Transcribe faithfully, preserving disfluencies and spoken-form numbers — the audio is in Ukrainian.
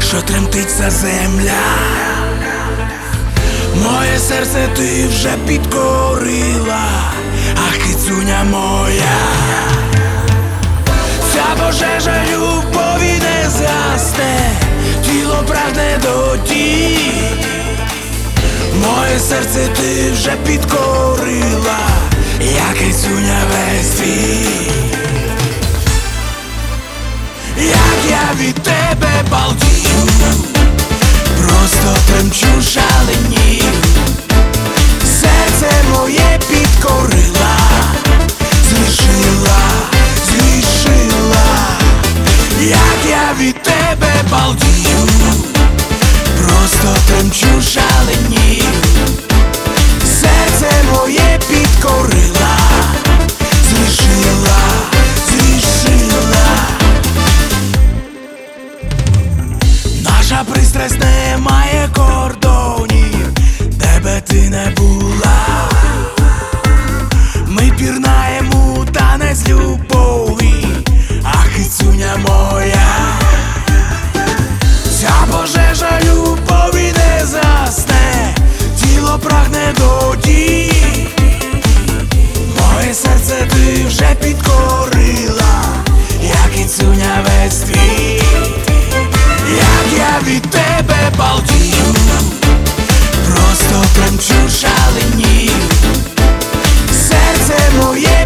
що тремтить вся земля. Моє серце ти вже підкорила, ах, кицюня моя. Ця пожежа любові не згасне, тіло прагне до тій. Моє серце ти вже підкорила, я кицюня весь твій. Як я від тебе балдію, просто тремчу, шаленію. Серце моє підкорила, зрішила, зрішила. Як я від тебе балдію, просто тремчу, шаленію. Серце моє підкорила, зрішила, зрішила. Наша пристрасть не має кордонів, де би ти не була. Ми пірнаємо у танець любові, ах, кицюня моя. Ця пожежа любові не засне, тіло прагне до дій. Моє серце ти вже підкорила, я кицюня весь твій. Як я від тебе балдію, просто тремчу, шаленію. Серце моє